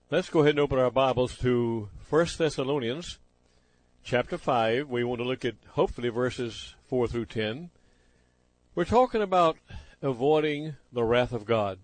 Let's go ahead and open our Bibles to 1 Thessalonians chapter 5. We want to look at, hopefully, verses 4 through 10. We're talking about avoiding the wrath of God.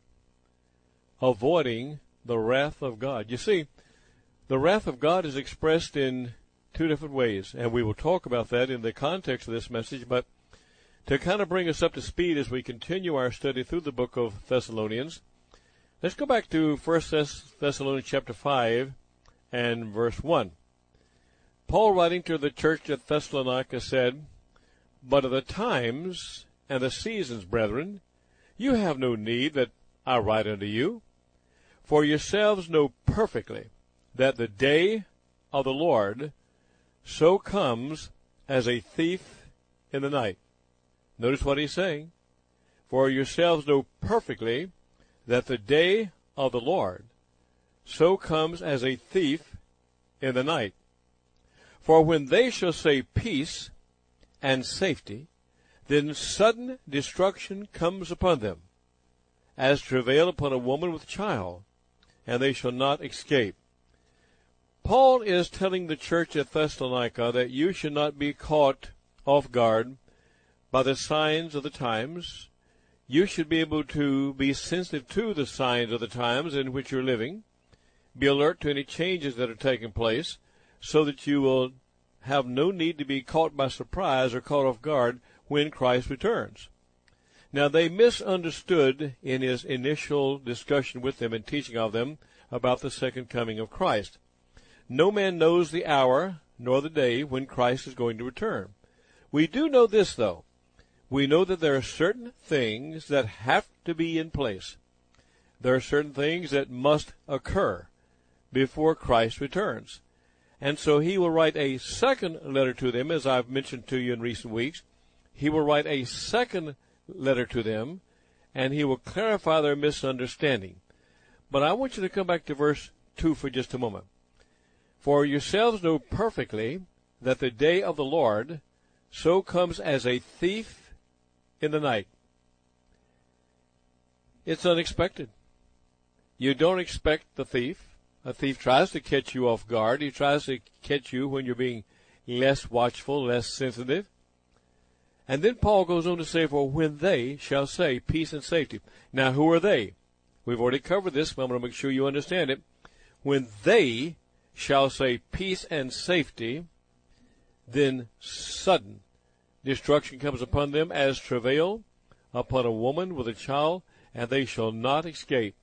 Avoiding the wrath of God. You see, the wrath of God is expressed in two different ways, and we will talk about that in the context of this message, but to kind of bring us up to speed as we continue our study through the book of Thessalonians, let's go back to 1 Thessalonians chapter 5 and verse 1. Paul, writing to the church at Thessalonica, said, "But of the times and the seasons, brethren, you have no need that I write unto you. For yourselves know perfectly that the day of the Lord so comes as a thief in the night." Notice what he's saying. For yourselves know perfectly that the day of the Lord so comes as a thief in the night. For when they shall say peace and safety, then sudden destruction comes upon them, as travail upon a woman with child, and they shall not escape. Paul is telling the church at Thessalonica that you should not be caught off guard by the signs of the times. You should be able to be sensitive to the signs of the times in which you're living, be alert to any changes that are taking place, so that you will have no need to be caught by surprise or caught off guard when Christ returns. Now, they misunderstood in his initial discussion with them and teaching of them about the second coming of Christ. No man knows the hour nor the day when Christ is going to return. We do know this, though. We know that there are certain things that have to be in place. There are certain things that must occur before Christ returns. And so he will write a second letter to them, as I've mentioned to you in recent weeks. He will write a second letter to them, and he will clarify their misunderstanding. But I want you to come back to verse 2 for just a moment. For yourselves know perfectly that the day of the Lord so comes as a thief in the night. It's unexpected. You don't expect the thief. A thief tries to catch you off guard. He tries to catch you when you're being less watchful, less sensitive. And then Paul goes on to say, for when they shall say peace and safety. Now, who are they? We've already covered this, but I'm going to make sure you understand it. When they shall say peace and safety, then sudden destruction comes upon them as travail upon a woman with a child, and they shall not escape.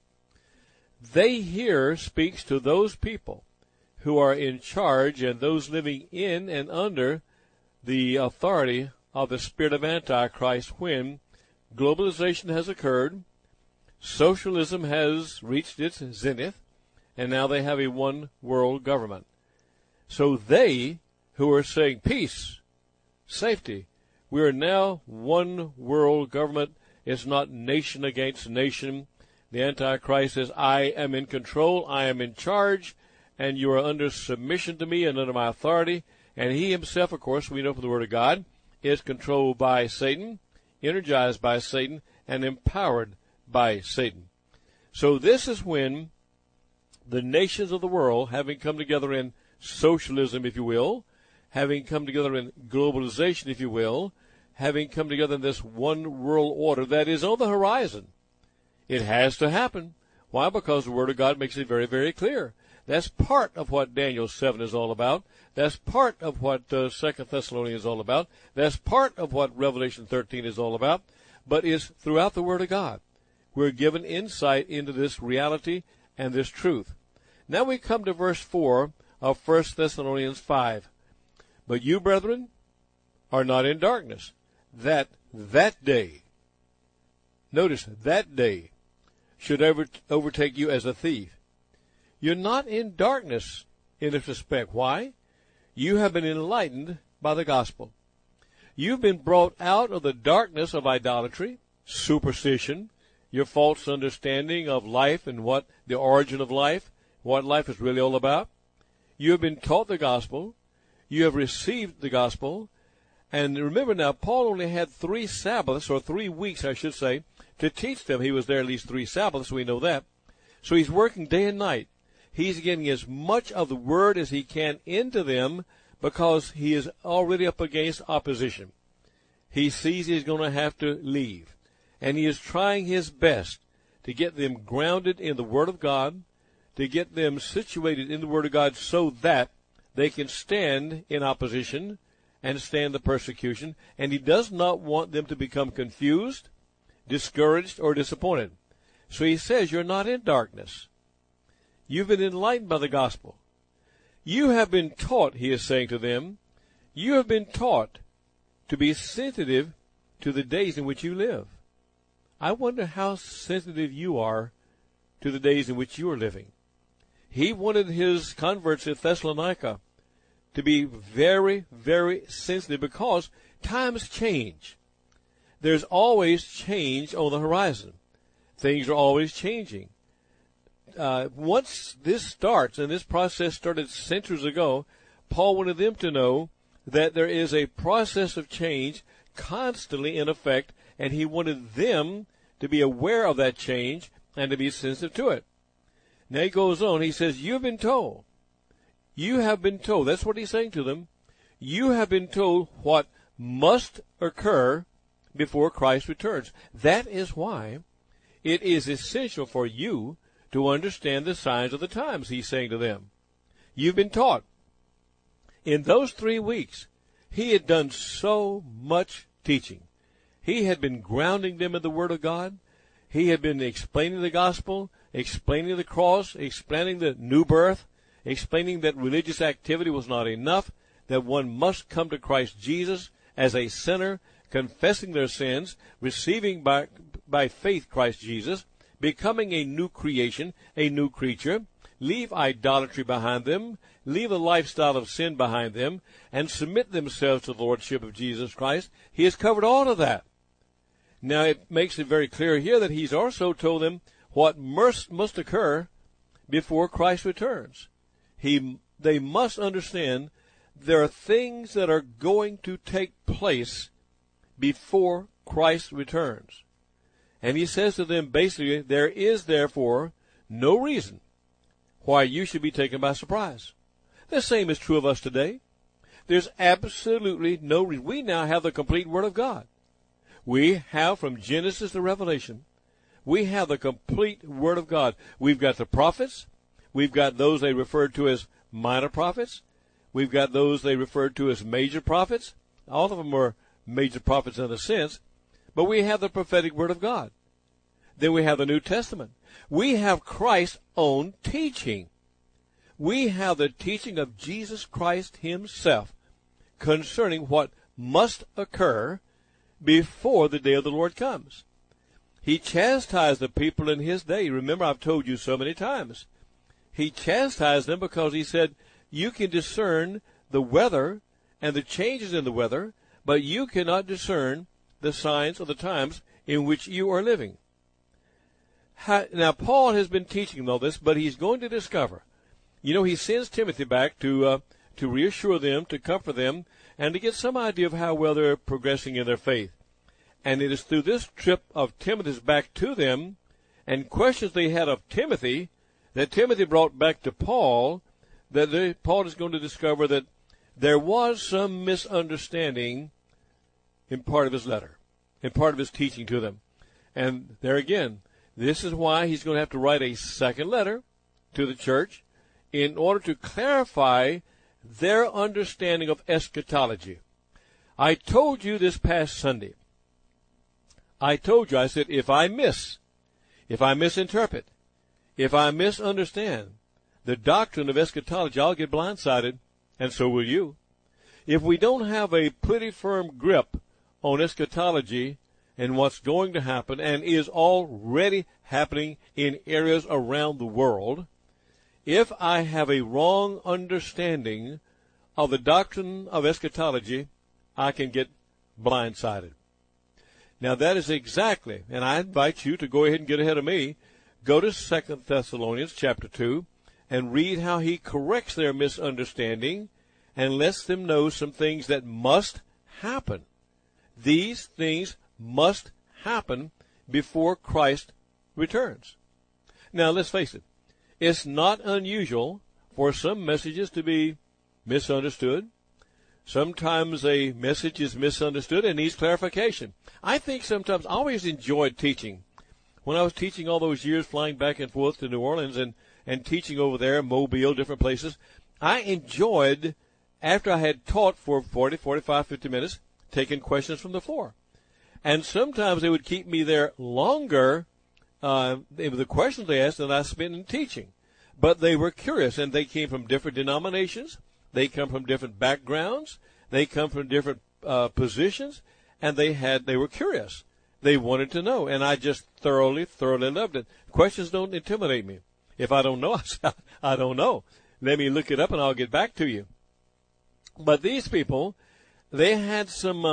They here speaks to those people who are in charge and those living in and under the authority of the spirit of Antichrist when globalization has occurred, socialism has reached its zenith, and now they have a one-world government. So they who are saying peace, safety, we are now one world government. It's not nation against nation. The Antichrist says, I am in control, I am in charge, and you are under submission to me and under my authority. And he himself, of course, we know from the Word of God, is controlled by Satan, energized by Satan, and empowered by Satan. So this is when the nations of the world, having come together in socialism, if you will, having come together in globalization, if you will, having come together in this one world order that is on the horizon. It has to happen. Why? Because the Word of God makes it very, very clear. That's part of what Daniel 7 is all about. That's part of what 2 Thessalonians is all about. That's part of what Revelation 13 is all about. But it's throughout the Word of God. We're given insight into this reality and this truth. Now we come to verse 4 of 1 Thessalonians 5. But you, brethren, are not in darkness, that day, notice, that day should overtake you as a thief. You're not in darkness in this respect. Why? You have been enlightened by the gospel. You've been brought out of the darkness of idolatry, superstition, your false understanding of life and what the origin of life, what life is really all about. You have been taught the gospel. You have received the gospel. And remember now, Paul only had 3 Sabbaths, or 3 weeks, I should say, to teach them. He was there at least 3 Sabbaths, we know that. So he's working day and night. He's getting as much of the word as he can into them because he is already up against opposition. He sees he's going to have to leave. And he is trying his best to get them grounded in the Word of God, to get them situated in the Word of God so that they can stand in opposition and stand the persecution. And he does not want them to become confused, discouraged, or disappointed. So he says, you're not in darkness. You've been enlightened by the gospel. You have been taught, he is saying to them, you have been taught to be sensitive to the days in which you live. I wonder how sensitive you are to the days in which you are living. He wanted his converts at Thessalonica to be very, very sensitive because times change. There's always change on the horizon. Things are always changing. Once this starts, and this process started centuries ago, Paul wanted them to know that there is a process of change constantly in effect, and he wanted them to be aware of that change and to be sensitive to it. Now he goes on, he says, you've been told. You have been told. That's what he's saying to them. You have been told what must occur before Christ returns. That is why it is essential for you to understand the signs of the times, he's saying to them. You've been taught. In those 3 weeks, he had done so much teaching. He had been grounding them in the Word of God. He had been explaining the gospel, explaining the cross, explaining the new birth, explaining that religious activity was not enough, that one must come to Christ Jesus as a sinner, confessing their sins, receiving by faith Christ Jesus, becoming a new creation, a new creature, leave idolatry behind them, leave a lifestyle of sin behind them, and submit themselves to the Lordship of Jesus Christ. He has covered all of that. Now, it makes it very clear here that he's also told them what must occur before Christ returns. They must understand there are things that are going to take place before Christ returns. And he says to them, basically, there is therefore no reason why you should be taken by surprise. The same is true of us today. There's absolutely no reason. We now have the complete Word of God. We have from Genesis to Revelation, we have the complete Word of God. We've got the prophets. We've got those they referred to as minor prophets. We've got those they referred to as major prophets. All of them are major prophets in a sense. But we have the prophetic Word of God. Then we have the New Testament. We have Christ's own teaching. We have the teaching of Jesus Christ himself concerning what must occur before the day of the Lord comes. He chastised the people in his day. Remember, I've told you so many times. He chastised them because he said, you can discern the weather and the changes in the weather, but you cannot discern the signs of the times in which you are living. Now, Paul has been teaching all this, but he's going to discover. He sends Timothy back to reassure them, to comfort them, and to get some idea of how well they're progressing in their faith. And it is through this trip of Timothy's back to them and questions they had of Timothy that Timothy brought back to Paul, that Paul is going to discover that there was some misunderstanding in part of his letter, in part of his teaching to them. And there again, this is why he's going to have to write a second letter to the church in order to clarify their understanding of eschatology. I told you this past Sunday, I said, if I misinterpret, if I misunderstand the doctrine of eschatology, I'll get blindsided, and so will you. If we don't have a pretty firm grip on eschatology and what's going to happen and is already happening in areas around the world, if I have a wrong understanding of the doctrine of eschatology, I can get blindsided. Now that is exactly, and I invite you to go ahead and get ahead of me, go to 2 Thessalonians chapter 2 and read how he corrects their misunderstanding and lets them know some things that must happen. These things must happen before Christ returns. Now let's face it. It's not unusual for some messages to be misunderstood. Sometimes a message is misunderstood and needs clarification. I think sometimes I always enjoyed teaching. When I was teaching all those years, flying back and forth to New Orleans and teaching over there, Mobile, different places, I enjoyed, after I had taught for 40, 45, 50 minutes, taking questions from the floor. And sometimes they would keep me there longer, the questions they asked, than I spent in teaching. But they were curious, and they came from different denominations. They come from different backgrounds. They come from different positions, and they were curious. They wanted to know, and I just thoroughly loved it. Questions don't intimidate me. If I don't know, I say, I don't know. Let me look it up, and I'll get back to you. But these people, they had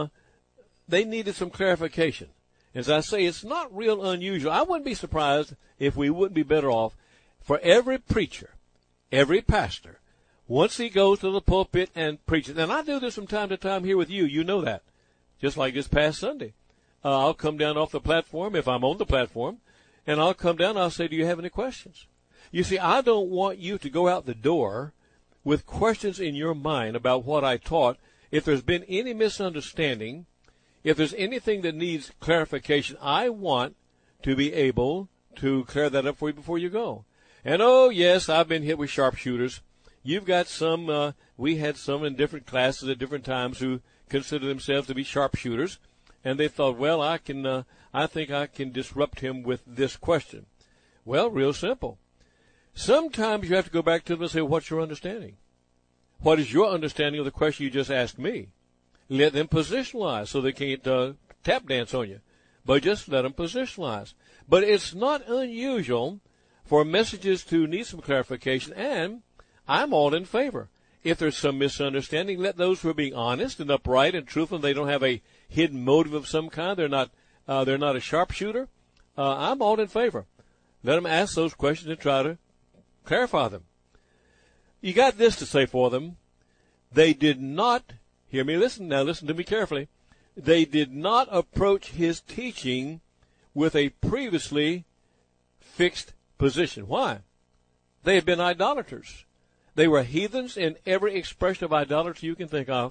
they needed some clarification. As I say, it's not real unusual. I wouldn't be surprised if we wouldn't be better off for every preacher, every pastor, once he goes to the pulpit and preaches. And I do this from time to time here with you. You know that. Just like this past Sunday. I'll come down off the platform if I'm on the platform, and I'll come down and I'll say, do you have any questions? You see, I don't want you to go out the door with questions in your mind about what I taught. If there's been any misunderstanding, if there's anything that needs clarification, I want to be able to clear that up for you before you go. And, oh, yes, I've been hit with sharpshooters. You've got some, we had some in different classes at different times who consider themselves to be sharpshooters. And they thought, well, I think I can disrupt him with this question. Well, real simple. Sometimes you have to go back to them and say, what's your understanding? What is your understanding of the question you just asked me? Let them positionalize so they can't tap dance on you. But just let them positionalize. But it's not unusual for messages to need some clarification, and I'm all in favor. If there's some misunderstanding, let those who are being honest and upright and truthful, they don't have a hidden motive of some kind, they're not a sharpshooter, I'm all in favor. Let them ask those questions and try to clarify them. You got this to say for them. They did not, hear me, listen to me carefully. They did not approach his teaching with a previously fixed position. Why? They had been idolaters. They were heathens in every expression of idolatry you can think of.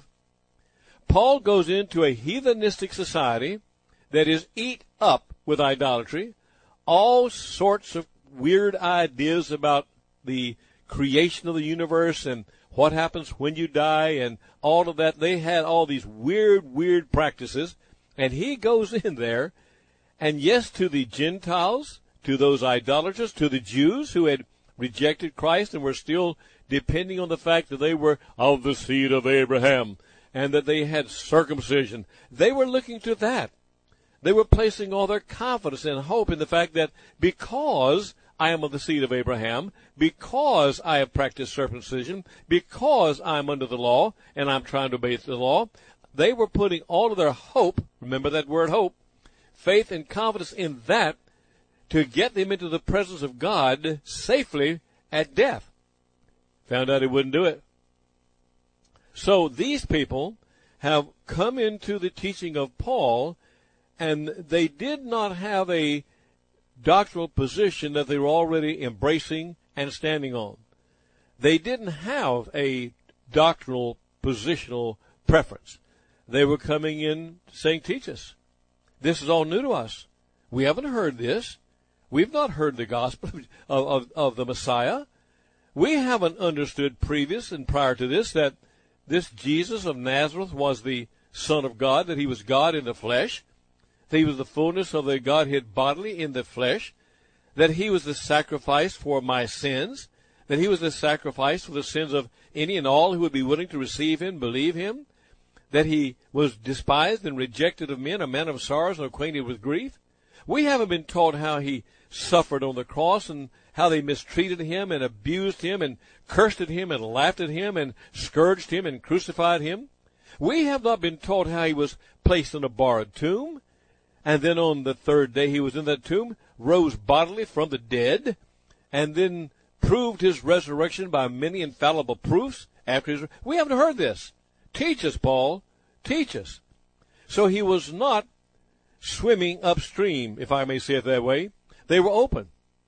Paul goes into a heathenistic society that is eat up with idolatry, all sorts of weird ideas about the creation of the universe and what happens when you die and all of that. They had all these weird practices, and he goes in there, and yes, to the Gentiles, to those idolaters, to the Jews who had rejected Christ and were still depending on the fact that they were of the seed of Abraham and that they had circumcision. They were looking to that. They were placing all their confidence and hope in the fact that because I am of the seed of Abraham, because I have practiced circumcision, because I'm under the law and I'm trying to obey the law, they were putting all of their hope, remember that word hope, faith and confidence in that to get them into the presence of God safely at death. Found out he wouldn't do it. So these people have come into the teaching of Paul, and they did not have a doctrinal position that they were already embracing and standing on. They didn't have a doctrinal positional preference. They were coming in saying, teach us. This is all new to us. We haven't heard this. We've not heard the gospel of the Messiah. We haven't understood previous and prior to this that this Jesus of Nazareth was the Son of God, that he was God in the flesh, that he was the fullness of the Godhead bodily in the flesh, that he was the sacrifice for my sins, that he was the sacrifice for the sins of any and all who would be willing to receive him, believe him, that he was despised and rejected of men, a man of sorrows and acquainted with grief. We haven't been taught how he suffered on the cross and how they mistreated him and abused him and cursed at him and laughed at him and scourged him and crucified him. We have not been taught how he was placed in a borrowed tomb, and then on the third day he was in that tomb, rose bodily from the dead, and then proved his resurrection by many infallible proofs after his. We haven't heard this. Teach us, Paul. Teach us. So he was not swimming upstream, if I may say it that way. They were open.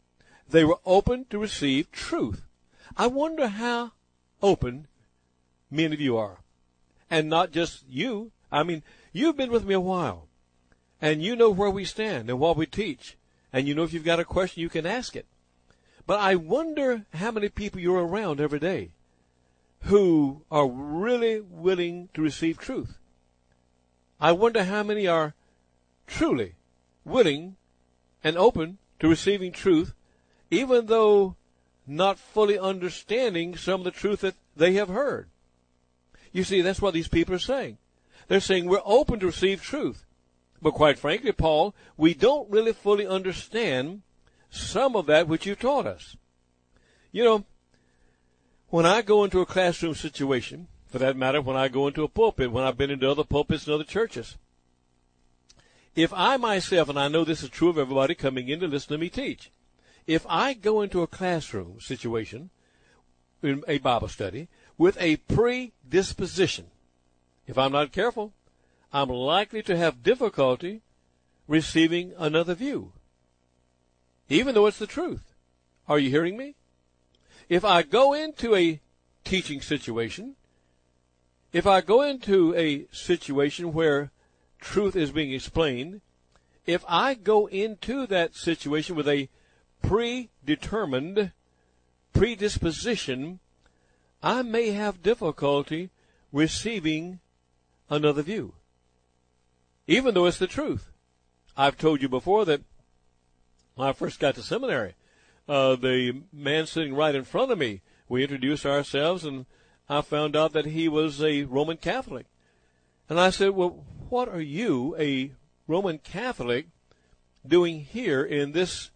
They were open to receive truth. I wonder how open many of you are. And not just you. I mean, you've been with me a while. And you know where we stand and what we teach. And you know if you've got a question, you can ask it. But I wonder how many people you're around every day who are really willing to receive truth. I wonder how many are truly willing and open to receiving truth, even though not fully understanding some of the truth that they have heard. You see, that's what these people are saying. They're saying we're open to receive truth. But quite frankly, Paul, we don't really fully understand some of that which you've taught us. You know, when I go into a classroom situation, for that matter, when I go into a pulpit, when I've been into other pulpits and other churches, if I myself, and I know this is true of everybody coming in to listen to me teach, if I go into a classroom situation, in a Bible study, with a predisposition, if I'm not careful, I'm likely to have difficulty receiving another view, even though it's the truth. Are you hearing me? If I go into a teaching situation, if I go into a situation where truth is being explained, if I go into that situation with a predetermined predisposition, I may have difficulty receiving another view, even though it's the truth. I've told you before that when I first got to seminary, the man sitting right in front of me, we introduced ourselves, and I found out that he was a Roman Catholic. And I said, well, what are you, a Roman Catholic, doing here in this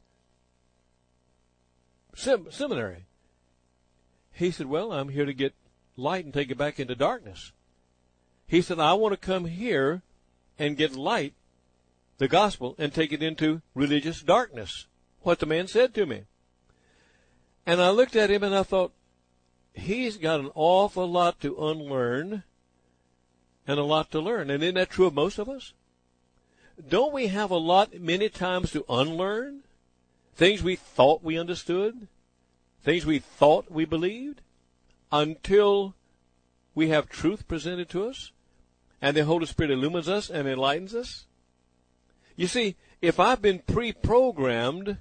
seminary? He said, well, I'm here to get light and take it back into darkness. He said, I want to come here and get light, the gospel, and take it into religious darkness. What the man said to me. And I looked at him and I thought, he's got an awful lot to unlearn and a lot to learn. And isn't that true of most of us? Don't we have a lot many times to unlearn? Things we thought we understood, things we thought we believed, until we have truth presented to us and the Holy Spirit illumines us and enlightens us? You see, if I've been pre-programmed,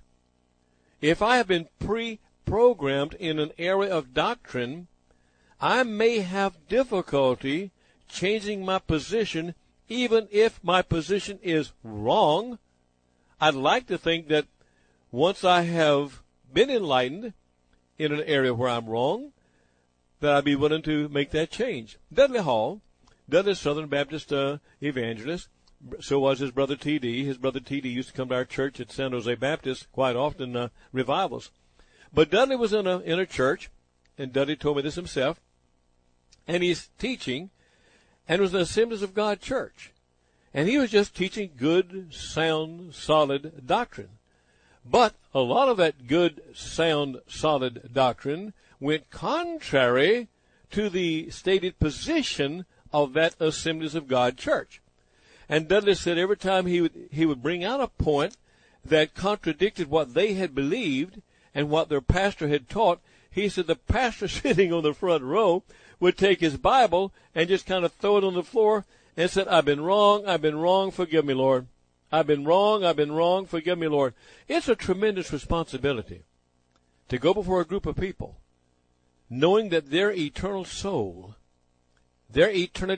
if I have been pre-programmed in an area of doctrine, I may have difficulty changing my position, even if my position is wrong. I'd like to think that once I have been enlightened in an area where I'm wrong, that I'd be willing to make that change. Dudley Hall, Dudley Southern Baptist evangelist, so was his brother T.D. His brother T.D. used to come to our church at San Jose Baptist quite often, revivals. But Dudley was in a church, and Dudley told me this himself, and he's teaching, and it was an Assemblies of God church. And he was just teaching good, sound, solid doctrine. But a lot of that good, sound, solid doctrine went contrary to the stated position of that Assemblies of God church. And Dudley said every time he would bring out a point that contradicted what they had believed and what their pastor had taught, he said the pastor sitting on the front row would take his Bible and just kind of throw it on the floor and said, I've been wrong, forgive me, Lord. I've been wrong, forgive me, Lord. It's a tremendous responsibility to go before a group of people knowing that their eternal soul, their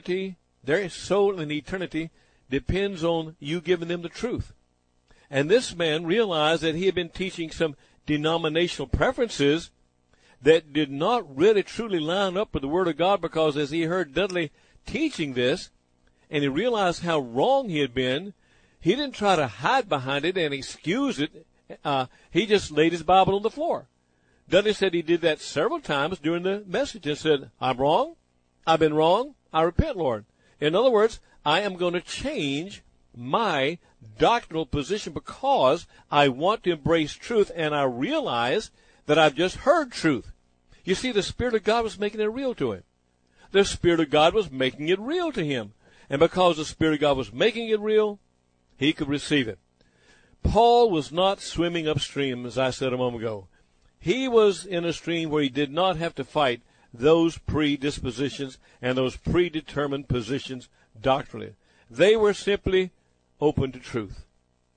soul in eternity depends on you giving them the truth. And this man realized that he had been teaching some denominational preferences that did not really truly line up with the Word of God, because as he heard Dudley teaching this, and he realized how wrong he had been, he didn't try to hide behind it and excuse it. He just laid his Bible on the floor. Dudley said he did that several times during the message and said, I'm wrong. I've been wrong. I repent, Lord. In other words, I am going to change my doctrinal position because I want to embrace truth, and I realize that I've just heard truth. You see, the Spirit of God was making it real to him. The Spirit of God was making it real to him. And because the Spirit of God was making it real, he could receive it. Paul was not swimming upstream, as I said a moment ago. He was in a stream where he did not have to fight those predispositions and those predetermined positions doctrinally. They were simply open to truth.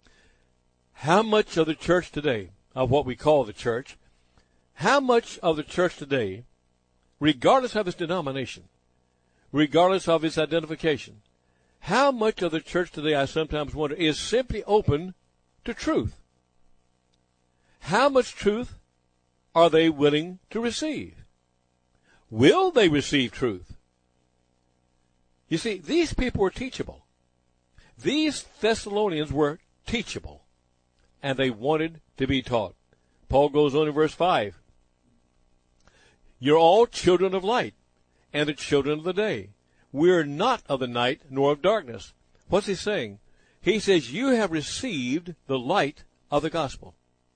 How much of the church today, of what we call the church, how much of the church today, regardless of its denomination, regardless of its identification, how much of the church today, I sometimes wonder, is simply open to truth? How much truth are they willing to receive? Will they receive truth? You see, these people were teachable. These Thessalonians were teachable, and they wanted to be taught. Paul goes on in verse 5. You're all children of light and the children of the day. We're not of the night nor of darkness. What's he saying? He says you have received the light of the gospel.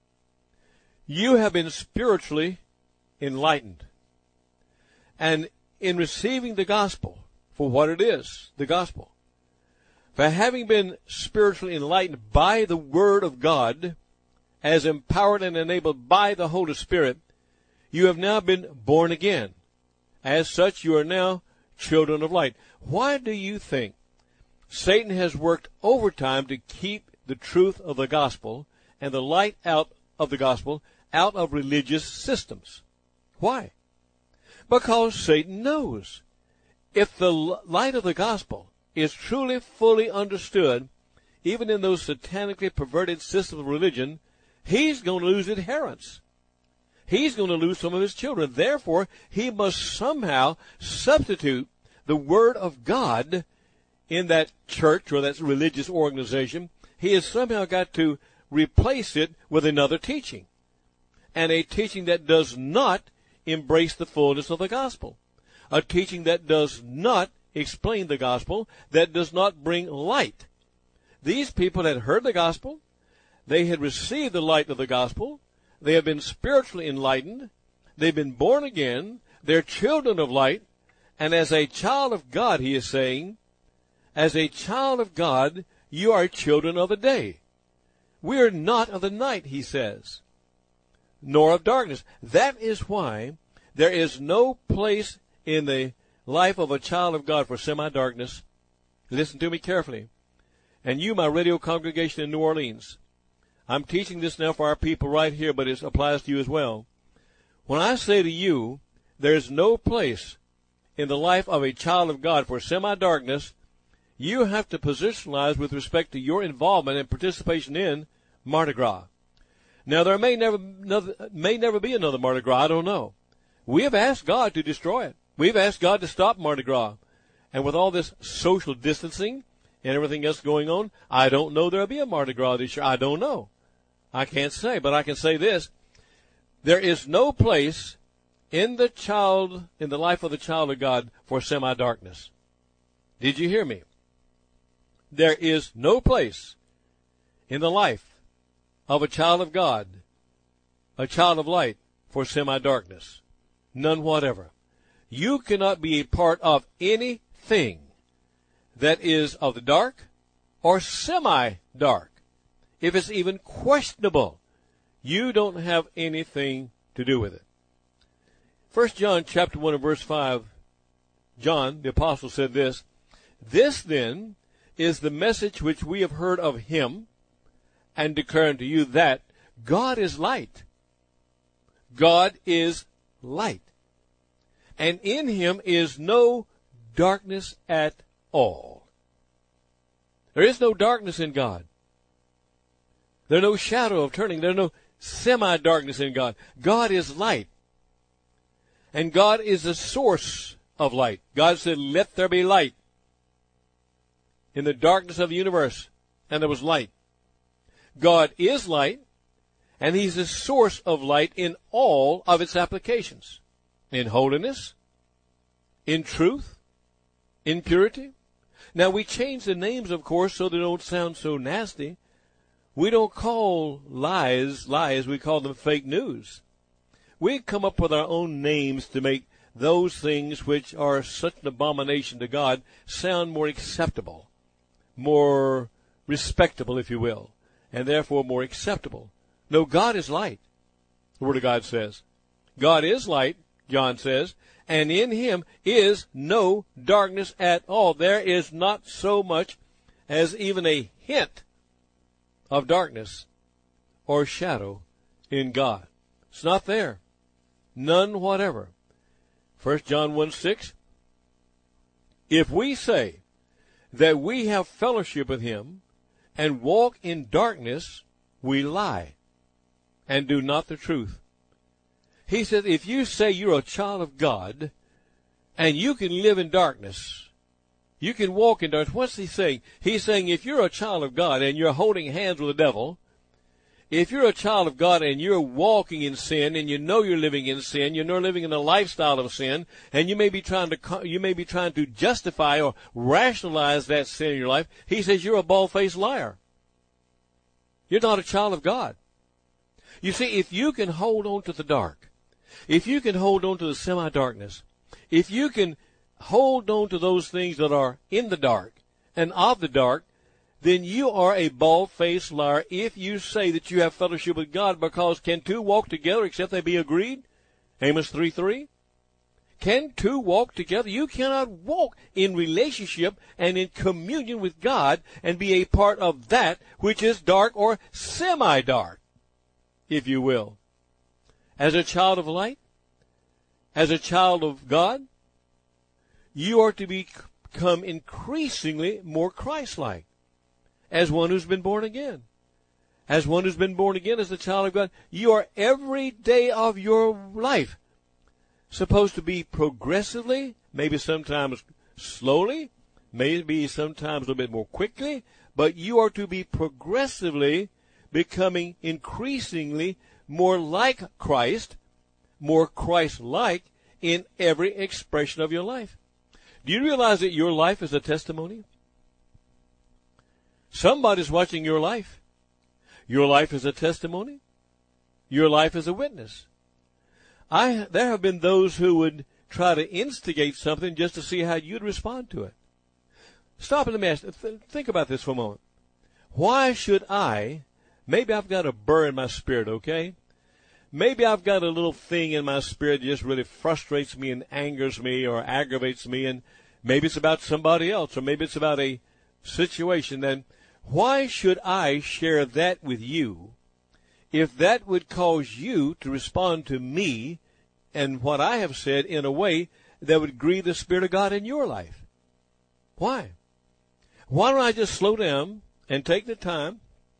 You have been spiritually enlightened. And in receiving the gospel for what it is, the gospel, for having been spiritually enlightened by the Word of God, as empowered and enabled by the Holy Spirit, you have now been born again. As such, you are now children of light. Why do you think Satan has worked overtime to keep the truth of the gospel and the light out of the gospel out of religious systems? Why? Because Satan knows if the light of the gospel is truly fully understood, even in those satanically perverted systems of religion, he's going to lose adherents. He's going to lose some of his children. Therefore, he must somehow substitute the Word of God in that church or that religious organization. He has somehow got to replace it with another teaching, and a teaching that does not embrace the fullness of the gospel, a teaching that does not explain the gospel, that does not bring light. These people had heard the gospel. They had received the light of the gospel. They have been spiritually enlightened. They've been born again. They're children of light. And as a child of God, he is saying, as a child of God, you are children of the day. We are not of the night, he says, nor of darkness. That is why there is no place in the life of a child of God for semi-darkness. Listen to me carefully. And you, my radio congregation in New Orleans, I'm teaching this now for our people right here, but it applies to you as well. When I say to you, there's no place in the life of a child of God for semi-darkness, you have to positionalize with respect to your involvement and participation in Mardi Gras. Now, there may never be another Mardi Gras. I don't know. We have asked God to destroy it. We've asked God to stop Mardi Gras. And with all this social distancing and everything else going on, I don't know there'll be a Mardi Gras this year. I don't know. I can't say, but I can say this. There is no place in the life of the child of God for semi-darkness. Did you hear me? There is no place in the life of a child of God, a child of light, for semi-darkness. None whatever. You cannot be a part of anything that is of the dark or semi-dark. If it's even questionable, you don't have anything to do with it. 1 John chapter 1 and verse 5, John, the apostle, said this, "This then is the message which we have heard of him and declare unto you, that God is light. God is light. And in him is no darkness at all." There is no darkness in God. There's no shadow of turning. There's no semi-darkness in God. God is light. And God is the source of light. God said, "Let there be light." In the darkness of the universe, and there was light. God is light, and he's the source of light in all of its applications. In holiness, in truth, in purity. Now, we change the names, of course, so they don't sound so nasty. We don't call lies, we call them fake news. We come up with our own names to make those things which are such an abomination to God sound more acceptable, more respectable, if you will, and therefore more acceptable. No, God is light. the Word of God says. God is light, John says, and in him is no darkness at all. There is not so much as even a hint of darkness or shadow in God. It's not there. None whatever. 1 John 1:6, if we say that we have fellowship with him and walk in darkness, we lie and do not the truth. He says, if you say you're a child of God and you can live in darkness, you can walk in darkness. What's he saying? He's saying if you're a child of God and you're holding hands with the devil, if you're a child of God and you're walking in sin and you know you're living in sin, you know you're living in a lifestyle of sin, and you may be trying to justify or rationalize that sin in your life, he says you're a bald-faced liar. You're not a child of God. You see, if you can hold on to the dark, if you can hold on to the semi-darkness, if you can hold on to those things that are in the dark and of the dark, then you are a bald-faced liar if you say that you have fellowship with God, because can two walk together except they be agreed? Amos 3:3. Can two walk together? You cannot walk in relationship and in communion with God and be a part of that which is dark or semi-dark, if you will. As a child of light, as a child of God, you are to become increasingly more Christ-like. As one who's been born again. As one who's been born again as a child of God, you are every day of your life supposed to be progressively, maybe sometimes slowly, maybe sometimes a little bit more quickly, but you are to be progressively becoming increasingly more like Christ, more Christ-like in every expression of your life. Do you realize that your life is a testimony? Somebody's watching your life. Your life is a testimony. Your life is a witness. There have been those who would try to instigate something just to see how you'd respond to it. Stop and let me ask, think about this for a moment. Why should maybe I've got a burr in my spirit, okay? Maybe I've got a little thing in my spirit that just really frustrates me and angers me or aggravates me, and maybe it's about somebody else, or maybe it's about a situation. Then why should I share that with you if that would cause you to respond to me and what I have said in a way that would grieve the Spirit of God in your life? Why? Why don't I just slow down and take the time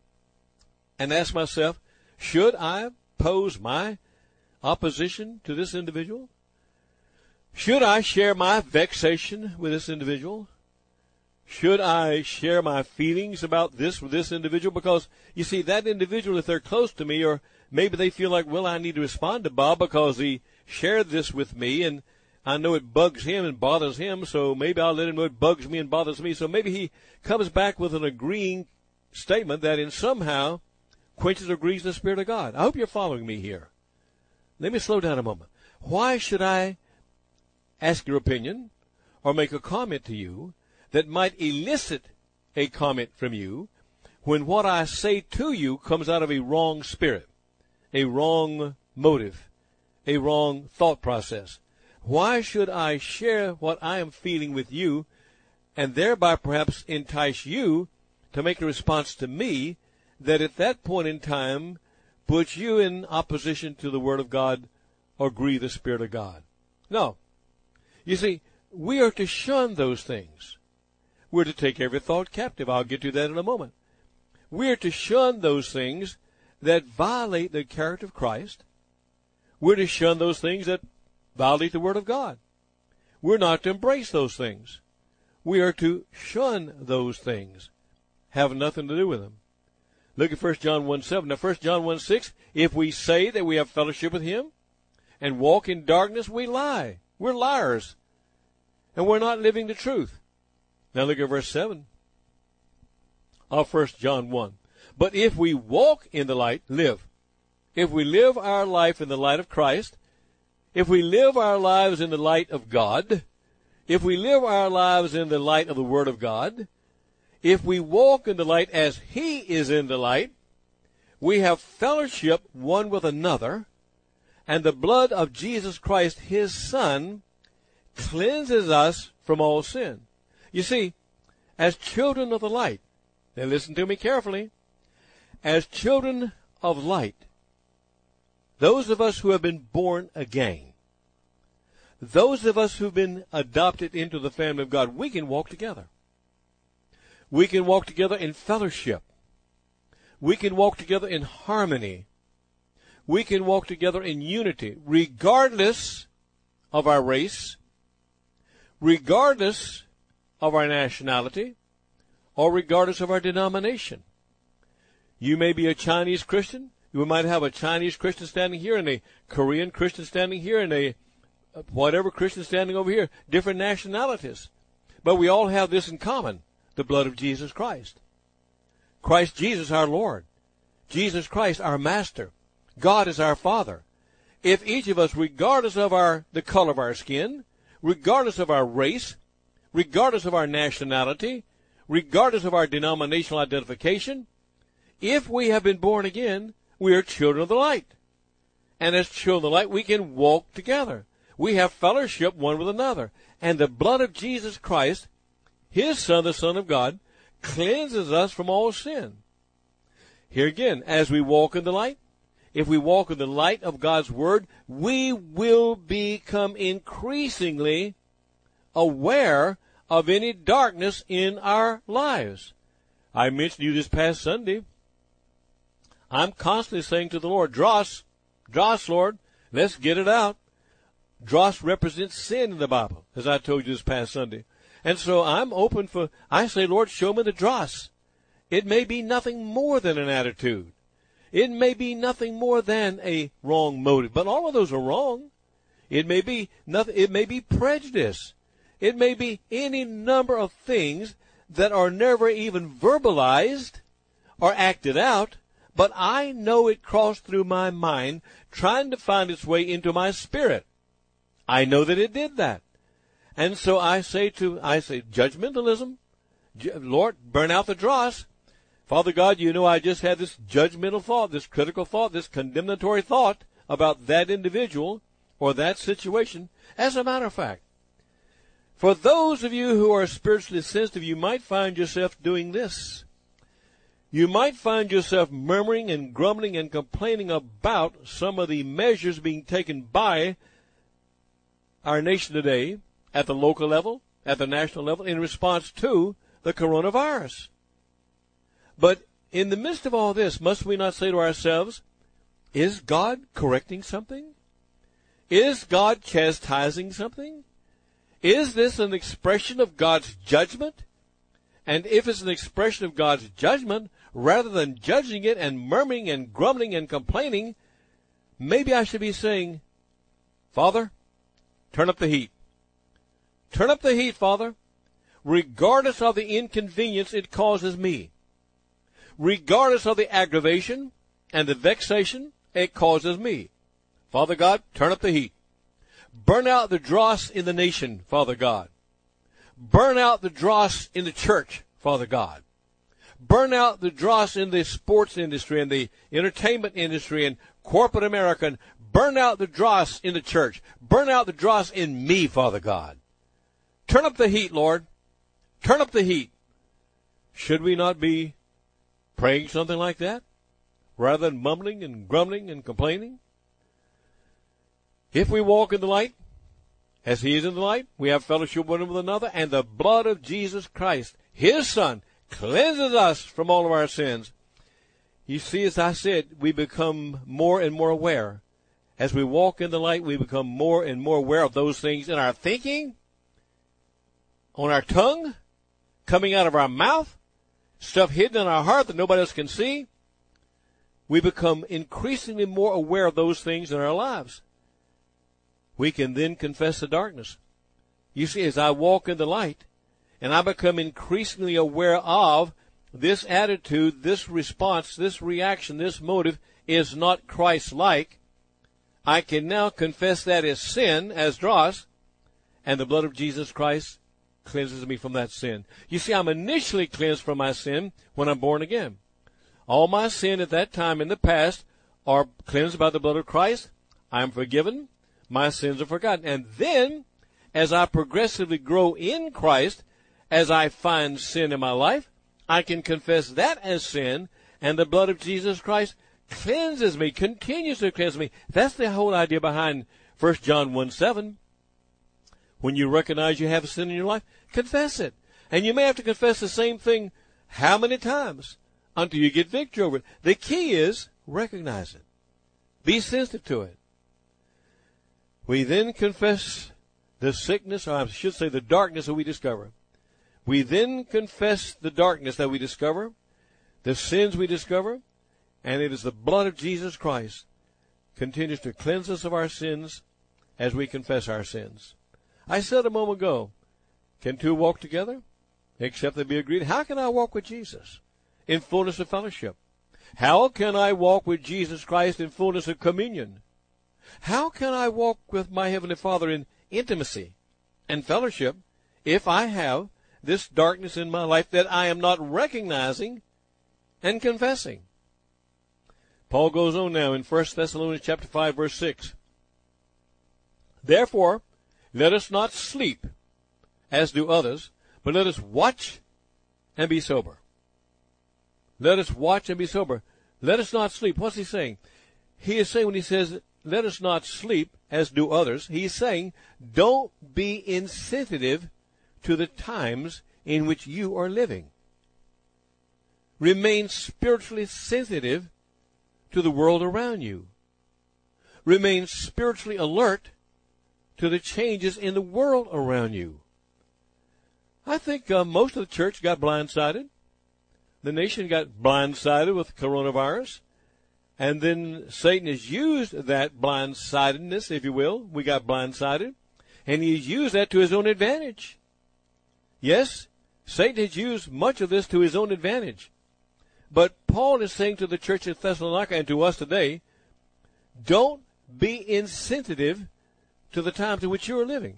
and ask myself, should I pose my opposition to this individual? Should I share my vexation with this individual? Should I share my feelings about this with this individual? Because, you see, that individual, if they're close to me, or maybe they feel like, well, I need to respond to Bob because he shared this with me, and I know it bugs him and bothers him, so maybe I'll let him know it bugs me and bothers me. So maybe he comes back with an agreeing statement that in somehow quenches or grieves the Spirit of God. I hope you're following me here. Let me slow down a moment. Why should I ask your opinion or make a comment to you that might elicit a comment from you when what I say to you comes out of a wrong spirit, a wrong motive, a wrong thought process? Why should I share what I am feeling with you and thereby perhaps entice you to make a response to me that at that point in time puts you in opposition to the Word of God or grieve the Spirit of God? No. You see, we are to shun those things. We're to take every thought captive. I'll get to that in a moment. We're to shun those things that violate the character of Christ. We're to shun those things that violate the Word of God. We're not to embrace those things. We are to shun those things. Have nothing to do with them. Look at 1 John 1:7. Now 1 John 1:6, if we say that we have fellowship with him and walk in darkness, we lie. We're liars. And we're not living the truth. Now look at verse 7 of 1 John 1. But if we walk in the light, live. If we live our life in the light of Christ, if we live our lives in the light of God, if we live our lives in the light of the Word of God, if we walk in the light as He is in the light, we have fellowship one with another, and the blood of Jesus Christ, his Son, cleanses us from all sin. You see, as children of the light, now listen to me carefully, as children of light, those of us who have been born again, those of us who've been adopted into the family of God, we can walk together. We can walk together in fellowship. We can walk together in harmony. We can walk together in unity, regardless of our race, regardless of our nationality, or regardless of our denomination. You may be a Chinese Christian. You might have a Chinese Christian standing here and a Korean Christian standing here and a whatever Christian standing over here, different nationalities. But we all have this in common, the blood of Jesus Christ. Christ Jesus our Lord. Jesus Christ our Master. God is our Father. If each of us, regardless of the color of our skin, regardless of our race, regardless of our nationality, regardless of our denominational identification, if we have been born again, we are children of the light. And as children of the light, we can walk together. We have fellowship one with another. And the blood of Jesus Christ, his Son, the Son of God, cleanses us from all sin. Here again, as we walk in the light, if we walk in the light of God's Word, we will become increasingly aware of any darkness in our lives. I mentioned to you this past Sunday, I'm constantly saying to the Lord, dross, Lord, let's get it out. Dross represents sin in the Bible, as I told you this past Sunday. And so I say, Lord, show me the dross. It may be nothing more than an attitude. It may be nothing more than a wrong motive, but all of those are wrong. It may be nothing. It may be prejudice. It may be any number of things that are never even verbalized or acted out, but I know it crossed through my mind, trying to find its way into my spirit. I know that it did that. And so I say judgmentalism, Lord, burn out the dross. Father God, you know I just had this judgmental thought, this critical thought, this condemnatory thought about that individual or that situation. As a matter of fact, for those of you who are spiritually sensitive, you might find yourself doing this. You might find yourself murmuring and grumbling and complaining about some of the measures being taken by our nation today at the local level, at the national level, in response to the coronavirus. But in the midst of all this, must we not say to ourselves, is God correcting something? Is God chastising something? Is this an expression of God's judgment? And if it's an expression of God's judgment, rather than judging it and murmuring and grumbling and complaining, maybe I should be saying, Father, turn up the heat. Turn up the heat, Father, regardless of the inconvenience it causes me. Regardless of the aggravation and the vexation it causes me. Father God, turn up the heat. Burn out the dross in the nation, Father God. Burn out the dross in the church, Father God. Burn out the dross in the sports industry and the entertainment industry and corporate America. And burn out the dross in the church. Burn out the dross in me, Father God. Turn up the heat, Lord. Turn up the heat. Should we not be praying something like that, rather than mumbling and grumbling and complaining? If we walk in the light, as he is in the light, we have fellowship one with another, and the blood of Jesus Christ, his Son, cleanses us from all of our sins. You see, as I said, we become more and more aware. As we walk in the light, we become more and more aware of those things in our thinking, on our tongue, coming out of our mouth, stuff hidden in our heart that nobody else can see. We become increasingly more aware of those things in our lives. We can then confess the darkness. You see, as I walk in the light, and I become increasingly aware of this attitude, this response, this reaction, this motive is not Christ-like, I can now confess that as sin, as dross, and the blood of Jesus Christ cleanses me from that sin. You see, I'm initially cleansed from my sin when I'm born again. All my sin at that time in the past are cleansed by the blood of Christ. I am forgiven. My sins are forgotten. And then, as I progressively grow in Christ, as I find sin in my life, I can confess that as sin, and the blood of Jesus Christ cleanses me, continues to cleanse me. That's the whole idea behind 1 John 1:7. When you recognize you have sin in your life, confess it. And you may have to confess the same thing how many times until you get victory over it. The key is recognize it. Be sensitive to it. We then confess the sickness, or I should say the darkness that we discover. We then confess the darkness that we discover, the sins we discover, and it is the blood of Jesus Christ continues to cleanse us of our sins as we confess our sins. I said a moment ago, can two walk together except they be agreed? How can I walk with Jesus in fullness of fellowship? How can I walk with Jesus Christ in fullness of communion? How can I walk with my Heavenly Father in intimacy and fellowship if I have this darkness in my life that I am not recognizing and confessing? Paul goes on now in 1 Thessalonians chapter 5, verse 6. Therefore, let us not sleep as do others, but let us watch and be sober. Let us watch and be sober. Let us not sleep. What's he saying? He is saying when he says, let us not sleep as do others, he's saying, don't be insensitive to the times in which you are living. Remain spiritually sensitive to the world around you. Remain spiritually alert to the changes in the world around you. I think most of the church got blindsided. The nation got blindsided with coronavirus. And then Satan has used that blindsidedness, if you will. We got blindsided. And he's used that to his own advantage. Yes, Satan has used much of this to his own advantage. But Paul is saying to the church at Thessalonica and to us today, don't be insensitive to the times in which you are living.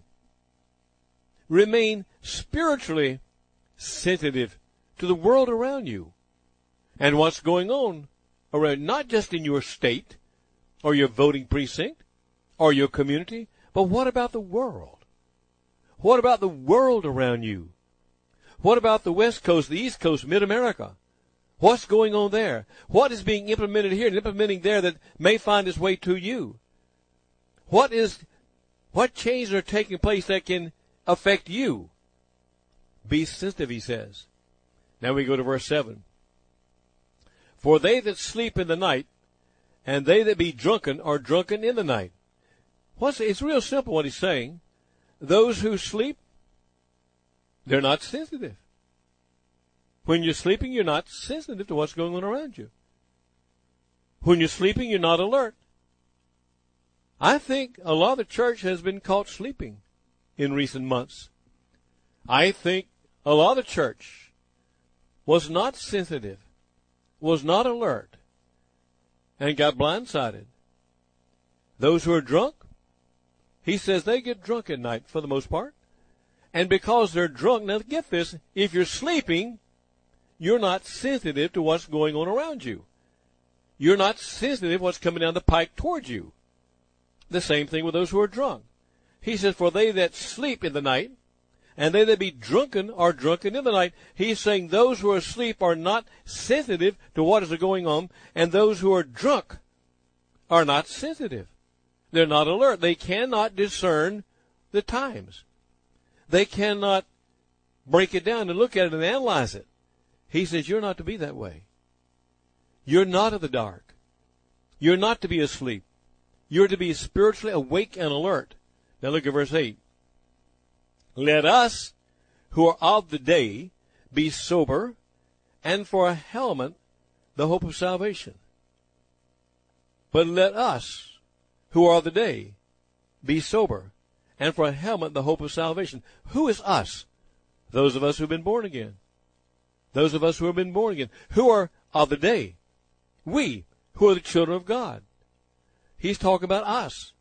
Remain spiritually sensitive to the world around you and what's going on around, not just in your state or your voting precinct or your community, but what about the world? What about the world around you? What about the West Coast, the East Coast, Mid-America? What's going on there? What is being implemented here and implementing there that may find its way to you? What changes are taking place that can affect you? Be sensitive, he says. Now we go to verse 7. For they that sleep in the night, and they that be drunken, are drunken in the night. It's real simple what he's saying. Those who sleep, they're not sensitive. When you're sleeping, you're not sensitive to what's going on around you. When you're sleeping, you're not alert. I think a lot of the church has been caught sleeping in recent months. I think a lot of the church was not sensitive, was not alert, and got blindsided. Those who are drunk, he says they get drunk at night for the most part. And because they're drunk, now get this, if you're sleeping, you're not sensitive to what's going on around you. You're not sensitive to what's coming down the pike towards you. The same thing with those who are drunk. He says, for they that sleep in the night, and they that be drunken are drunken in the night. He's saying those who are asleep are not sensitive to what is going on, and those who are drunk are not sensitive. They're not alert. They cannot discern the times. They cannot break it down and look at it and analyze it. He says, you're not to be that way. You're not of the dark. You're not to be asleep. You're to be spiritually awake and alert. Now look at verse 8. Let us, who are of the day, be sober, and for a helmet, the hope of salvation. But let us, who are of the day, be sober, and for a helmet, the hope of salvation. Who is us? Those of us who have been born again. Those of us who have been born again. Who are of the day? We, who are the children of God. He's talking about us.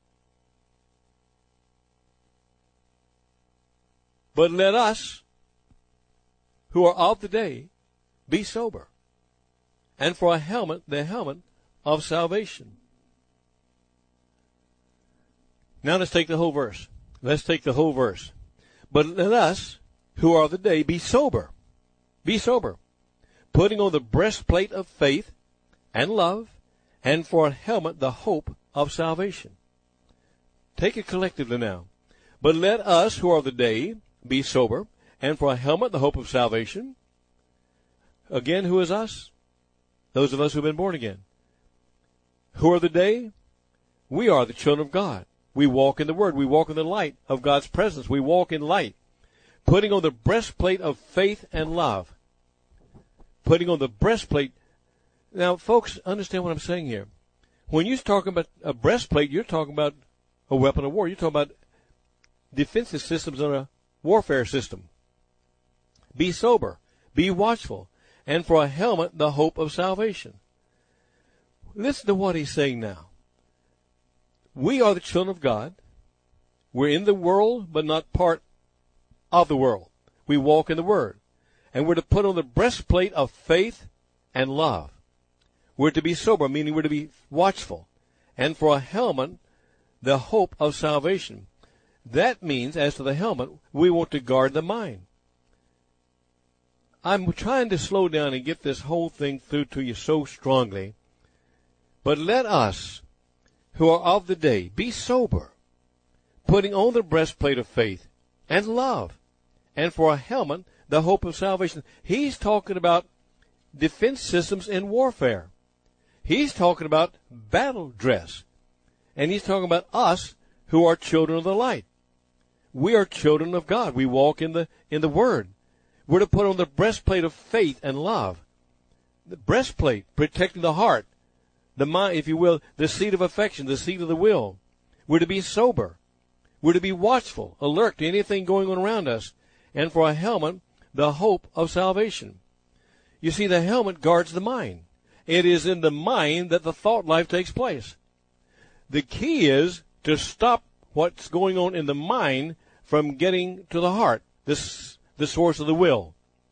But let us, who are of the day, be sober, and for a helmet, the helmet of salvation. Now let's take the whole verse. Let's take the whole verse. But let us, who are of the day, be sober. Be sober, putting on the breastplate of faith and love, and for a helmet the hope of salvation. Take it collectively now. But let us, who are of the day, be sober, and for a helmet the hope of salvation. Again, who is us? Those of us who have been born again. Who are the day? We are the children of God. We walk in the Word. We walk in the light of God's presence. We walk in light. Putting on the breastplate of faith and love. Putting on the breastplate. Now, folks, understand what I'm saying here. When you're talking about a breastplate, you're talking about a weapon of war. You're talking about defensive systems on a warfare system. Be sober. Be watchful. And for a helmet, the hope of salvation. Listen to what he's saying now. We are the children of God. We're in the world, but not part of the world. We walk in the Word. And we're to put on the breastplate of faith and love. We're to be sober, meaning we're to be watchful. And for a helmet, the hope of salvation. That means, as to the helmet, we want to guard the mind. I'm trying to slow down and get this whole thing through to you so strongly. But let us, who are of the day, be sober, putting on the breastplate of faith and love, and for a helmet, the hope of salvation. He's talking about defense systems in warfare. He's talking about battle dress. And he's talking about us who are children of the light. We are children of God. We walk in the Word. We're to put on the breastplate of faith and love. The breastplate, protecting the heart, the mind, if you will, the seat of affection, the seat of the will. We're to be sober. We're to be watchful, alert to anything going on around us. And for a helmet, the hope of salvation. You see, the helmet guards the mind. It is in the mind that the thought life takes place. The key is to stop what's going on in the mind from getting to the heart, the source of the will.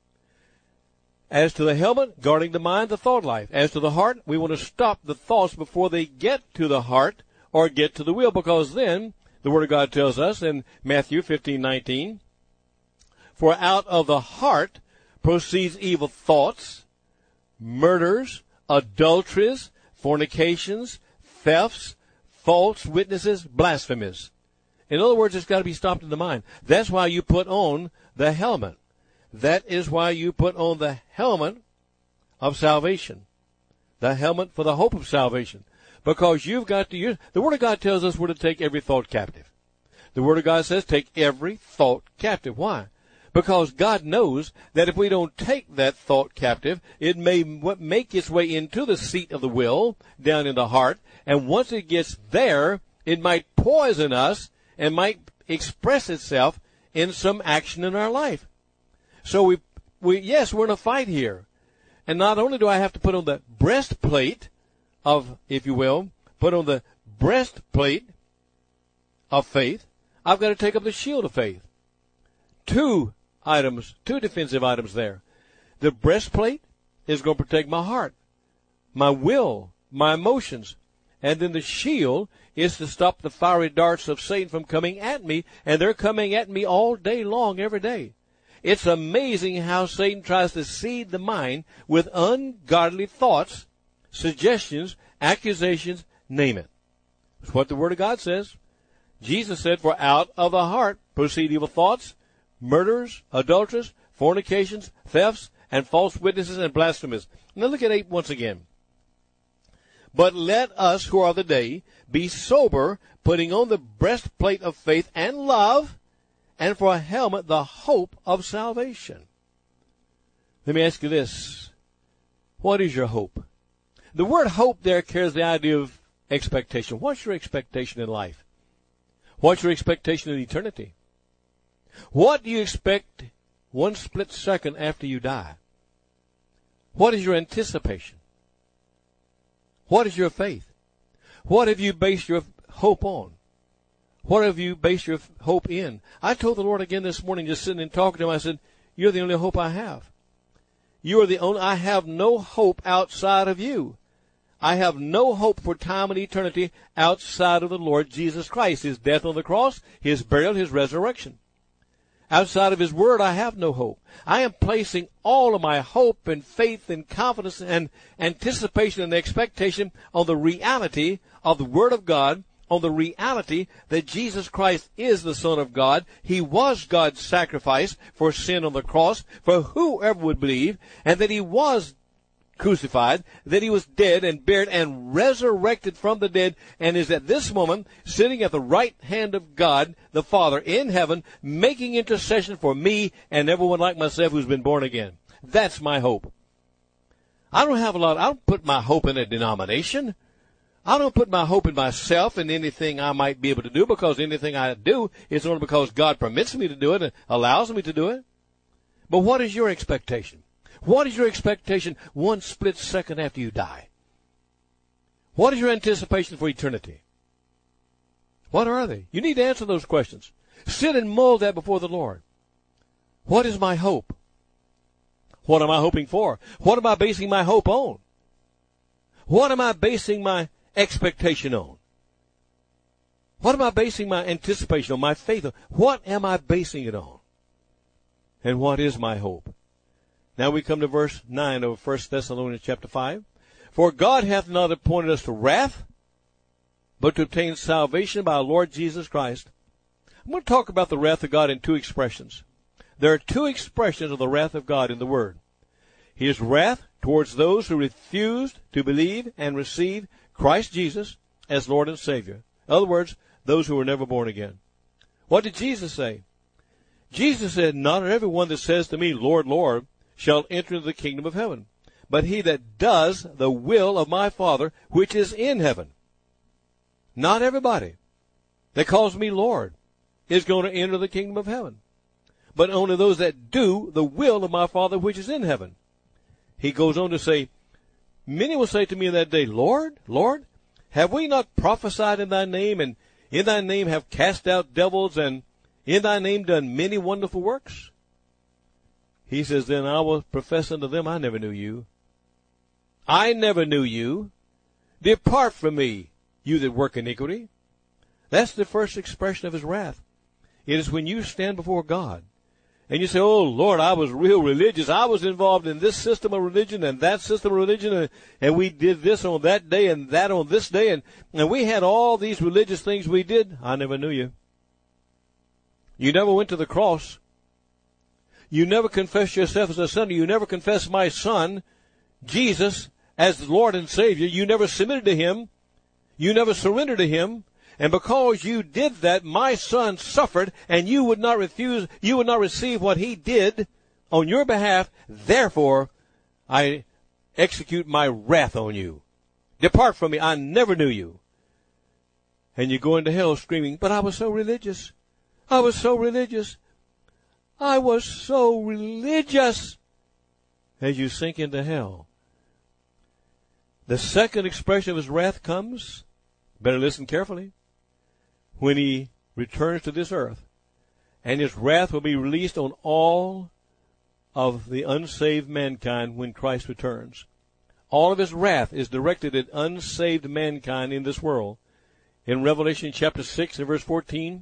As to the helmet, guarding the mind, the thought life. As to the heart, we want to stop the thoughts before they get to the heart or get to the will, because then the Word of God tells us in Matthew 15:19, for out of the heart proceeds evil thoughts, murders, adulteries, fornications, thefts, false witnesses, blasphemies. In other words, it's got to be stopped in the mind. That's why you put on the helmet. That is why you put on the helmet of salvation. The helmet for the hope of salvation. Because you've got to use, the Word of God tells us we're to take every thought captive. The Word of God says take every thought captive. Why? Because God knows that if we don't take that thought captive, it may make its way into the seat of the will, down in the heart, and once it gets there, it might poison us and might express itself in some action in our life. So yes, we're in a fight here. And not only do I have to put on the breastplate of, if you will, put on the breastplate of faith, I've got to take up the shield of faith. Two defensive items there. The breastplate is going to protect my heart, my will, my emotions. And then the shield is to stop the fiery darts of Satan from coming at me, and they're coming at me all day long, every day. It's amazing how Satan tries to seed the mind with ungodly thoughts, suggestions, accusations, name it. That's what the Word of God says. Jesus said, for out of the heart proceed evil thoughts, murders, adulteries, fornications, thefts, and false witnesses and blasphemies. Now look at 8 once again. But let us who are the day be sober, putting on the breastplate of faith and love, and for a helmet the hope of salvation. Let me ask you this. What is your hope? The word hope there carries the idea of expectation. What's your expectation in life? What's your expectation in eternity? What do you expect one split second after you die? What is your anticipation? What is your faith? What have you based your hope on? What have you based your hope in? I told the Lord again this morning, just sitting and talking to him, I said, you're the only hope I have. You are the only, I have no hope outside of you. I have no hope for time and eternity outside of the Lord Jesus Christ, His death on the cross, His burial, His resurrection. Outside of His Word, I have no hope. I am placing all of my hope and faith and confidence and anticipation and expectation on the reality of the Word of God, on the reality that Jesus Christ is the Son of God. He was God's sacrifice for sin on the cross for whoever would believe, and that He was crucified, that He was dead and buried and resurrected from the dead, and is at this moment sitting at the right hand of God the Father in heaven, making intercession for me and everyone like myself who's been born again. That's my hope. I don't put my hope in a denomination. I don't put my hope in myself and anything I might be able to do, because anything I do is only because God permits me to do it and allows me to do it. But what is your expectation? What is your expectation one split second after you die? What is your anticipation for eternity? What are they? You need to answer those questions. Sit and mull that before the Lord. What is my hope? What am I hoping for? What am I basing my hope on? What am I basing my expectation on? What am I basing my anticipation on, my faith on? What am I basing it on? And what is my hope? Now we come to verse 9 of 1 Thessalonians chapter 5. For God hath not appointed us to wrath, but to obtain salvation by our Lord Jesus Christ. I'm going to talk about the wrath of God in two expressions. There are two expressions of the wrath of God in the Word. His wrath towards those who refused to believe and receive Christ Jesus as Lord and Savior. In other words, those who were never born again. What did Jesus say? Jesus said, not everyone that says to me, Lord, Lord, shall enter into the kingdom of heaven, but he that does the will of my Father which is in heaven. Not everybody that calls me Lord is going to enter the kingdom of heaven, but only those that do the will of my Father which is in heaven. He goes on to say, many will say to me in that day, Lord, Lord, have we not prophesied in thy name, and in thy name have cast out devils, and in thy name done many wonderful works? He says, then I will profess unto them, I never knew you. I never knew you. Depart from me, you that work iniquity. That's the first expression of His wrath. It is when you stand before God and you say, oh, Lord, I was real religious. I was involved in this system of religion and that system of religion, and we did this on that day and that on this day, and we had all these religious things we did. I never knew you. You never went to the cross. You never confessed yourself as a sinner. You never confessed my Son, Jesus, as the Lord and Savior. You never submitted to Him. You never surrendered to Him. And because you did that, my Son suffered, and you would not receive what He did on your behalf. Therefore, I execute my wrath on you. Depart from me. I never knew you. And you go into hell screaming, but I was so religious. I was so religious. I was so religious. As you sink into hell. The second expression of His wrath comes, better listen carefully, when He returns to this earth. And His wrath will be released on all of the unsaved mankind when Christ returns. All of His wrath is directed at unsaved mankind in this world. In Revelation chapter 6 and verse 14,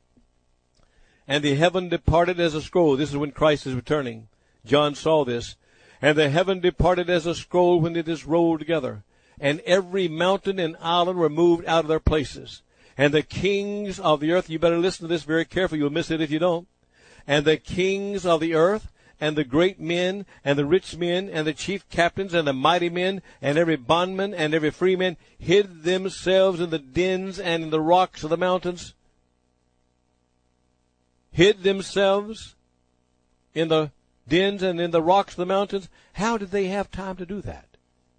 and the heaven departed as a scroll. This is when Christ is returning. John saw this. And the heaven departed as a scroll when it is rolled together. And every mountain and island were moved out of their places. And the kings of the earth, you better listen to this very carefully, you'll miss it if you don't. And the kings of the earth, and the great men, and the rich men, and the chief captains, and the mighty men, and every bondman, and every freeman, hid themselves in the dens and in the rocks of the mountains. Hid themselves in the dens and in the rocks of the mountains. How did they have time to do that?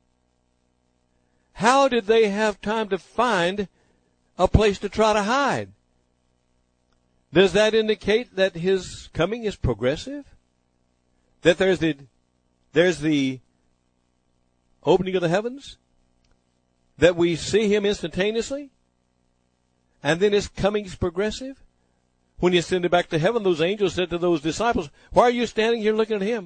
How did they have time to find a place to try to hide? Does that indicate that His coming is progressive? That there's the opening of the heavens? That we see Him instantaneously? And then His coming is progressive? When He ascended back to heaven, those angels said to those disciples, why are you standing here looking at Him?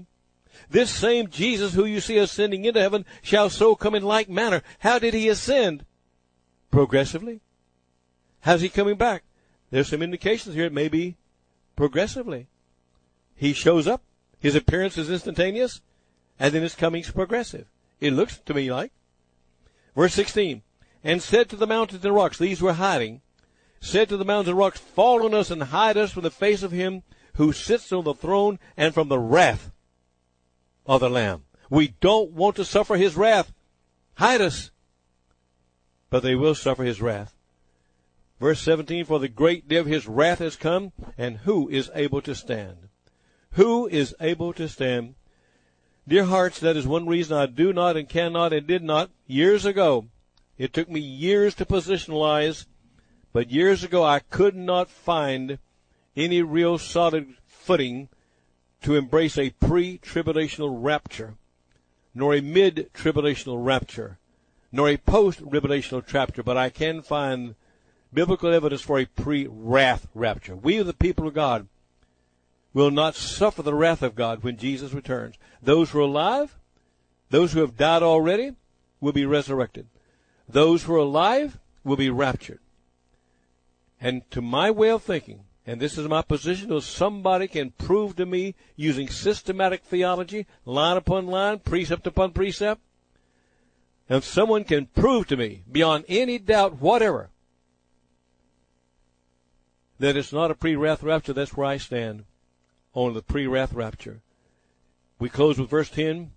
This same Jesus who you see ascending into heaven shall so come in like manner. How did he ascend? Progressively. How's he coming back? There's some indications here it may be progressively. He shows up. His appearance is instantaneous. And then his coming's progressive. It looks to me like. Verse 16. And said to the mountains and rocks, these were hiding, said to the mountains and rocks, fall on us and hide us from the face of him who sits on the throne and from the wrath of the Lamb. We don't want to suffer his wrath. Hide us. But they will suffer his wrath. Verse 17, for the great day of his wrath has come, and who is able to stand? Who is able to stand? Dear hearts, that is one reason I do not and cannot and did not years ago. It took me years to positionalize, but years ago I could not find any real solid footing to embrace a pre-tribulational rapture, nor a mid-tribulational rapture, nor a post-tribulational rapture, but I can find biblical evidence for a pre-wrath rapture. We, the people of God, will not suffer the wrath of God when Jesus returns. Those who are alive, those who have died already, will be resurrected. Those who are alive will be raptured. And to my way of thinking, and this is my position, if somebody can prove to me using systematic theology, line upon line, precept upon precept, if someone can prove to me beyond any doubt whatever that it's not a pre-wrath rapture, that's where I stand on the pre-wrath rapture. We close with verse 10.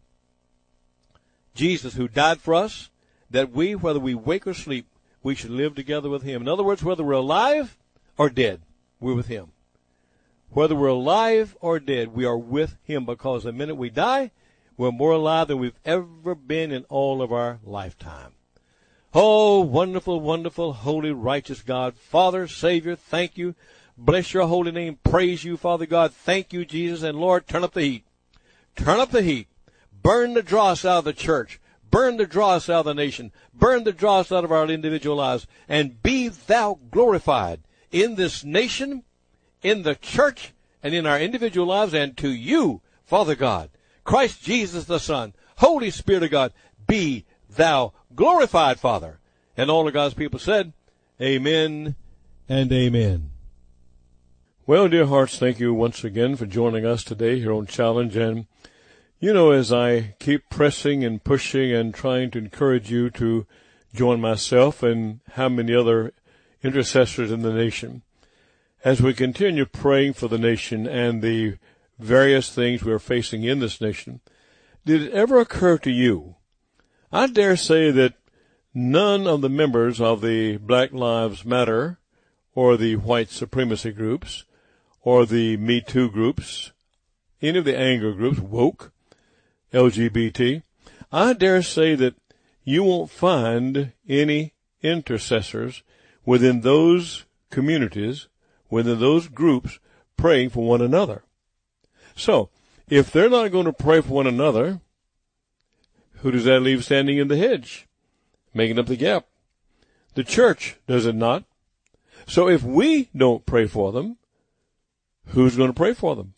Jesus, who died for us, that we, whether we wake or sleep, we should live together with him. In other words, whether we're alive or dead, we're with him. Whether we're alive or dead, we are with him, because the minute we die, we're more alive than we've ever been in all of our lifetime. Oh, wonderful, wonderful, holy, righteous God, Father, Savior, thank you. Bless your holy name. Praise you, Father God. Thank you, Jesus. And Lord, turn up the heat. Turn up the heat. Burn the dross out of the church. Burn the dross out of the nation. Burn the dross out of our individual lives. And be thou glorified in this nation, in the church, and in our individual lives. And to you, Father God, Christ Jesus the Son, Holy Spirit of God, be thou glorified, Father. And all of God's people said, amen and amen. Well, dear hearts, thank you once again for joining us today here on Challenge. And, as I keep pressing and pushing and trying to encourage you to join myself and how many other intercessors in the nation, as we continue praying for the nation and the various things we are facing in this nation, did it ever occur to you, I dare say that none of the members of the Black Lives Matter or the white supremacy groups or the Me Too groups, any of the anger groups, woke, LGBT, I dare say that you won't find any intercessors within those communities, within those groups, praying for one another. So, if they're not going to pray for one another, who does that leave standing in the hedge, making up the gap? The church, does it not? So if we don't pray for them, who's going to pray for them?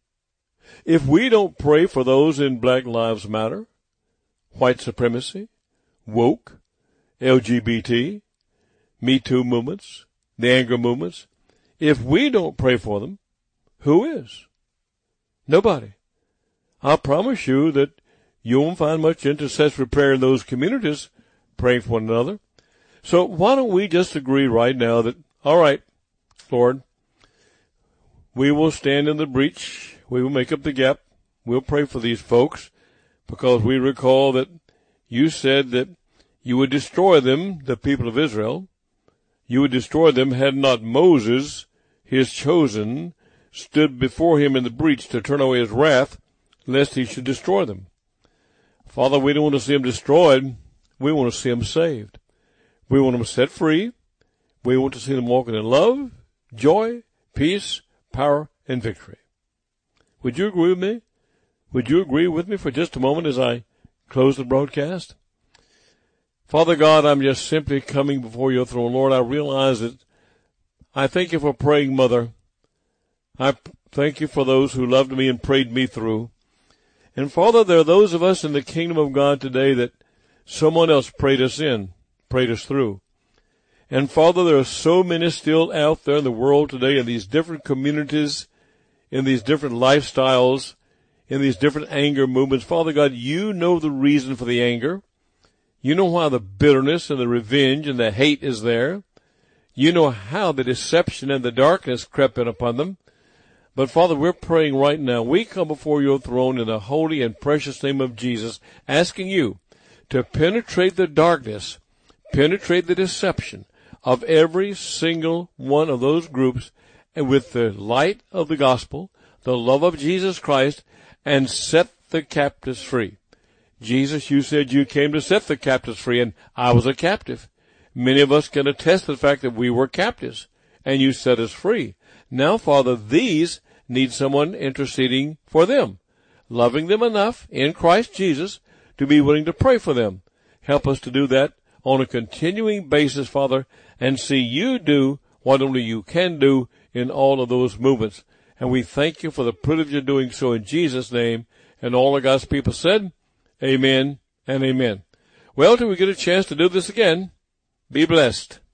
If we don't pray for those in Black Lives Matter, white supremacy, woke, LGBT, Me Too movements, the anger movements, if we don't pray for them, who is? Nobody. I promise you that you won't find much intercessory prayer in those communities praying for one another. So why don't we just agree right now that, all right, Lord, we will stand in the breach. We will make up the gap. We'll pray for these folks, because we recall that you said that you would destroy them, the people of Israel. You would destroy them had not Moses, his chosen, stood before him in the breach to turn away his wrath, lest he should destroy them. Father, we don't want to see them destroyed. We want to see them saved. We want them set free. We want to see them walking in love, joy, peace, power, and victory. Would you agree with me? Would you agree with me for just a moment as I close the broadcast? Father God, I'm just simply coming before your throne. Lord, I realize that I thank you for praying mother. I thank you for those who loved me and prayed me through. And Father, there are those of us in the kingdom of God today that someone else prayed us through. And Father, there are so many still out there in the world today in these different communities, in these different lifestyles, in these different anger movements. Father God, you know the reason for the anger. You know why the bitterness and the revenge and the hate is there. You know how the deception and the darkness crept in upon them. But Father, we're praying right now. We come before your throne in the holy and precious name of Jesus, asking you to penetrate the darkness, penetrate the deception of every single one of those groups, and with the light of the gospel, the love of Jesus Christ, and set the captives free. Jesus, you said you came to set the captives free, and I was a captive. Many of us can attest to the fact that we were captives, and you set us free. Now, Father, these need someone interceding for them, loving them enough in Christ Jesus to be willing to pray for them. Help us to do that on a continuing basis, Father, and see you do what only you can do in all of those movements. And we thank you for the privilege of doing so in Jesus' name. And all of God's people said, amen and amen. Well, till we get a chance to do this again, be blessed.